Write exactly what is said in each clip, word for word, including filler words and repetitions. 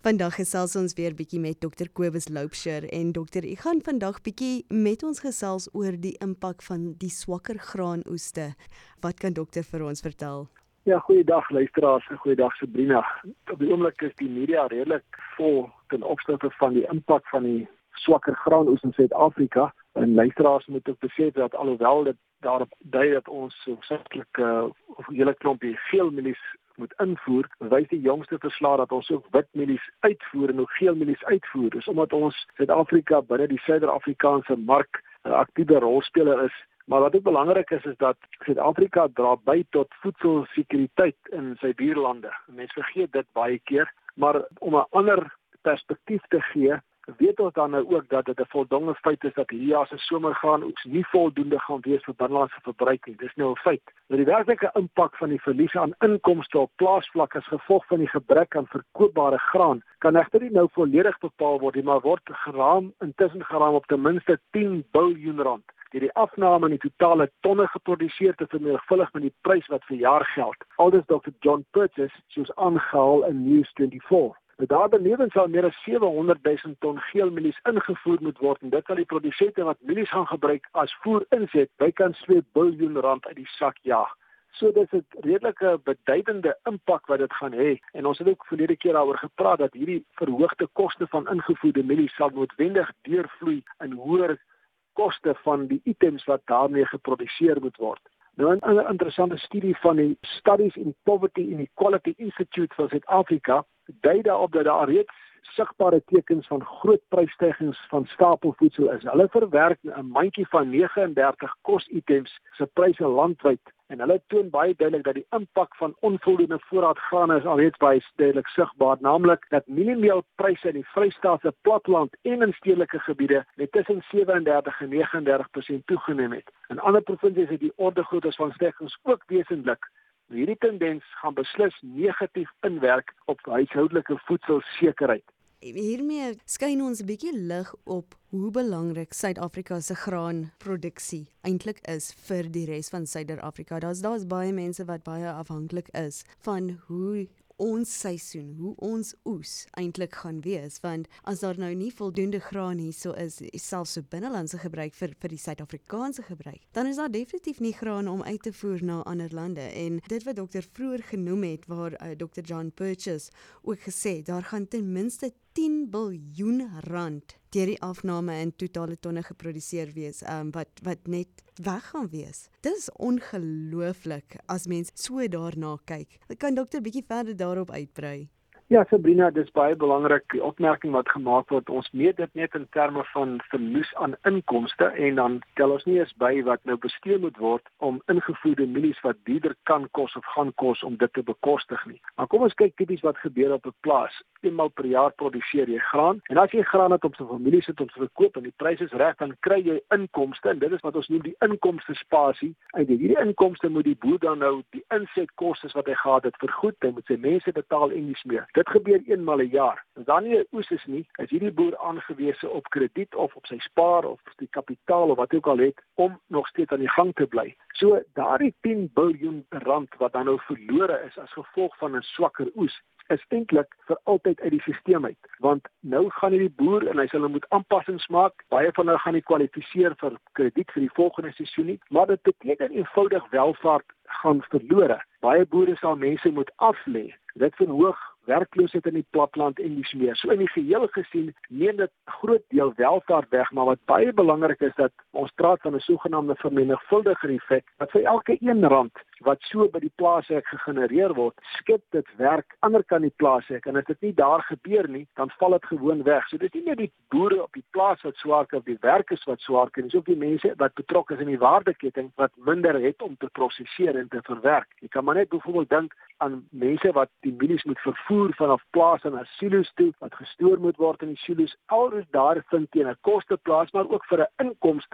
Vandag gesels ons weer bietjie met dokter Kobus Loubser en dokter, ek gaan vandag bietjie met ons gesels oor die impak van die swakker graanoeste. Wat kan dokter vir ons vertel? Ja, goeiedag luisteraars en goeiedag Sabrina. Op die oomblik is die media redelik vol ten opsigte van die impak van die swakker graanoes in Suid-Afrika. En luisteraars moet ook besef dat alhoewel dit daarop dui dat ons hoofsaaklik uh, of 'n hele klompie geel mielies moet invoer, wys die jongste verslag dat ons ook wit mielies uitvoer en ook geel mielies uitvoer. Dis omdat ons Suid-Afrika binne die Suider-Afrikaanse mark 'n aktiewe rolspeler is. Maar wat ook belangrik is, is dat Suid-Afrika dra by tot voedselsekuriteit in sy buurlande. Mense vergeet dit baie keer, maar om 'n ander perspektief te gee, weet ons dan nou ook dat dit 'n voldonge feit is dat hierdie jaar se somergraanoes nie voldoende gaan wees vir binnelandse verbruik nie. Dis nou 'n feit. Maar die werklike impak van die verlies aan inkomste op plaasvlak as gevolg van die gebrek aan verkoopbare graan kan egter nie nou volledig bepaal word nie, maar word geraam intussen geraam op ten minste tien biljoen rand. Die, die afname in die totale tonne geproduseer te vermenigvuldig met die prys wat vir jaar geld. Aldus dokter John Purchase soos aangehaal in News vyf-vyf. Daar benewens sal meer as sewe honderd duisend ton geel mielies ingevoer moet word en dit sal die produsente wat mielies gaan gebruik as voer inset bykans twee biljoen rand uit die sak jaag. So dis 'n redelike beduidende impak wat dit gaan hê. En ons het ook verlede keer daaroor gepraat dat hierdie verhoogde koste van ingevoerde mielies sal noodwendig deurvloei in hoër koste van die items wat daarmee geproduseer moet word. Nou 'n interessante studie van die Studies in Poverty Inequality Institute van Suid-Afrika dui daarop dat daar reeds sigbare tekens van groot prysstygings van stapelvoedsel is. Hulle verwerk 'n mandjie van nege en dertig kositems se pryse landwyd en hulle toon baie duidelik dat die impak van onvoldoende voorraad graan is alreeds baie duidelik sigbaar, naamlik dat mieliemeelpryse in die Vrystaatse platteland en in stedelike gebiede met tussen sewe en dertig en nege en dertig persent toegeneem het. In ander provinsies het die ordegrootte van stygings ook wesentlik. Hierdie tendens gaan beslis negatief inwerk op huishoudelike voedselsekerheid. Hiermee skyn ons 'n bietjie lig op hoe belangrik Suid-Afrika se graanproduksie eintlik is vir die res van Suider-Afrika. Daar's daar's baie mense wat baie afhanklik is van hoe ons seisoen, hoe ons oes eintlik gaan wees, want as daar nou nie voldoende graan hierso is, selfs so binnelandse gebruik vir vir die Suid-Afrikaanse gebruik, dan is daar definitief nie graan om uit te voer na ander lande. En dit wat dokter vroeër genoem het, waar uh, dokter John Purchase ook gesê, daar gaan ten minste tien biljoen rand deur die afname in totale tonne geproduseer wees, um, wat wat net weg gaan wees. Dis ongelooflik as mens so daarna kyk. Kan dokter bietjie verder daarop uitbrei? Ja, Sabrina, dis baie belangrik die opmerking wat gemaak word. Ons meet dit net in terme van verlies aan inkomste en dan tel ons nie eens by wat nou bestee moet word om ingevoerde mielies wat duurder kan kos of gaan kos om dit te bekostig nie. Maar kom ons kyk tipies wat gebeur op 'n plaas. Eenmal per jaar produseer jy graan en as jy graan het om sy familie sit om te verkoop en die pryse is reg, dan kry jy inkomste en dit is wat ons noem die inkomste spasie. Uit hierdie inkomste moet die boer dan nou die insetkoste wat hy gehad het vergoed, hy moet sy mense betaal en dis meer. Dit gebeur eenmal 'n jaar. As daar nie 'n oes is nie, is hierdie boer aangewese op krediet of op sy spaar of die kapitaal of wat ook al het om nog steeds aan die gang te bly. So daardie tien biljoen rand wat dan nou verlore is as gevolg van 'n swakker oes, is eintlik vir altyd uit die stelsel uit. Want nou gaan hierdie boer en hy sal moet aanpassings maak. Baie van hulle gaan nie kwalifiseer vir krediet vir die volgende seisoen nie, maar dit beteken eenvoudig welvaart gaan verlore. Baie boere sal mense moet aflê. Dit verhoog werkloosheid in die platteland en dis meer. So in die geheel gesien neem dit 'n groot deel welvaart weg, maar wat baie belangrik is dat ons praat van 'n sogenaamde vermenigvuldiger effek, wat vir elke een rand wat so by die plaashek gegenereer word, skep dit werk ander kant die plaashek en as dit nie daar gebeur nie, dan val dit gewoon weg. So dit is nie net die boere op die plaas wat swaar kry of die werkers wat swaar kry, dis ook die mense wat betrokke is in die waardeketting wat minder het om te prosesseer en te verwerk. Jy kan maar net byvoorbeeld dink aan mense wat die mielies moet vervoer vanaf plase na silo's toe, wat gestoor moet word in die silo's. Alles daar vind teen 'n koste plaas, maar ook vir 'n inkomste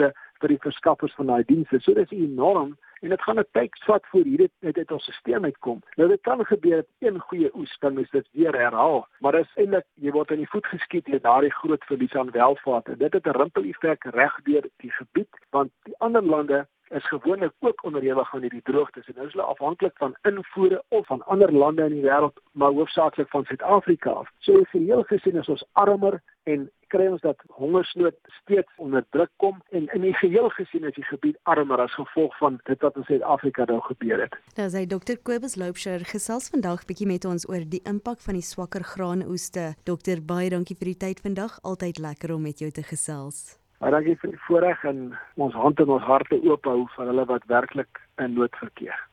vir die verskaffers van daai dienste. So dis enorm en dit gaan 'n tyd vat voor hierdie dit uit ons stelsel uitkom. Nou dit kan gebeur dat een goeie oes kan mens dit weer herhaal, maar dis eintlik jy word in die voet geskiet deur daardie groot verlies aan welvaart. En dit het 'n rimpel-effek reg deur die gebied, want die ander lande is gewoonlik ook onderhewig aan hierdie droogtes en nou is hulle afhanklik van invoere of van ander lande in die wêreld, maar hoofsaaklik van Suid-Afrika af. So geheel gesien is ons armer en kry ons dat hongersnood steeds onder druk kom en in die geheel gesien is die gebied armer as gevolg van dit wat in Suid-Afrika nou gebeur het. Nou sê dokter Kobus Loubser gesels vandag bietjie met ons oor die impak van die swakker graanoeste. Dokter, baie dankie vir die tyd vandag. Altyd lekker om met jou te gesels. Baie dankie vir die voorreg en ons hand en ons harte oop hou vir hulle wat werklik in nood verkeer.